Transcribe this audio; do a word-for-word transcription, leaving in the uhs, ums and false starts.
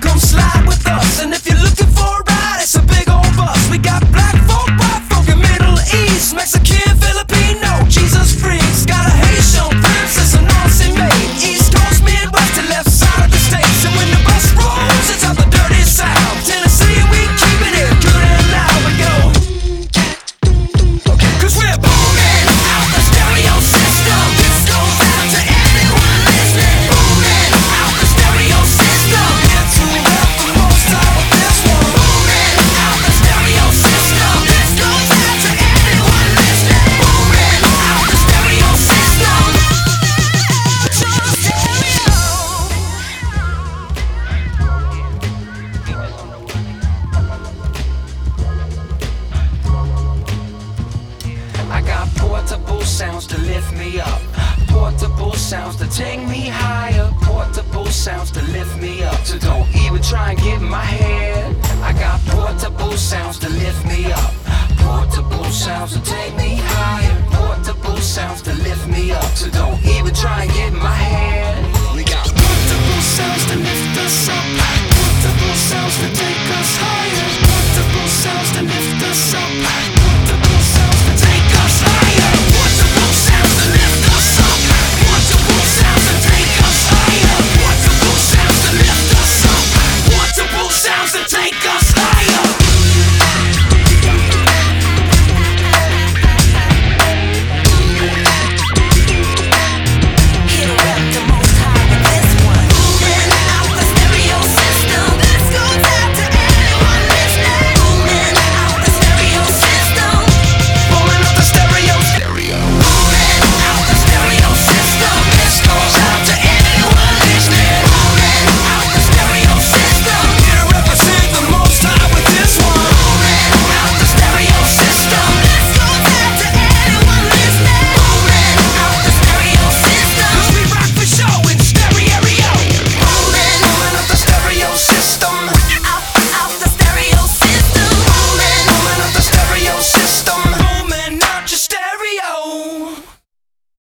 come slide with us. And if you're looking for a ride, it's a big old bus. We got black folk, white folk, and Middle East, Mexican, Filipino, Jesus freaks. Got a Haitian princess, an Aussie maid, East Coast, Midwest, and left side of the states. And when the bus rolls, it's out the dirty south. Tennessee, we keep it here good and loud. We go, cause we're booming out the stereo system. This goes out to everyone listening. Booming out the stereo system. Get to rap the most out of this one. Booming out the stereo system. This goes out to everyone listening. Booming out the stereo system. I got portable sounds to lift me up, portable sounds to take me higher, portable sounds to lift me up. So don't even try and get in my head. I got portable sounds to lift me up, portable sounds to take me higher, portable sounds to lift me up. So don't even try and get in my head.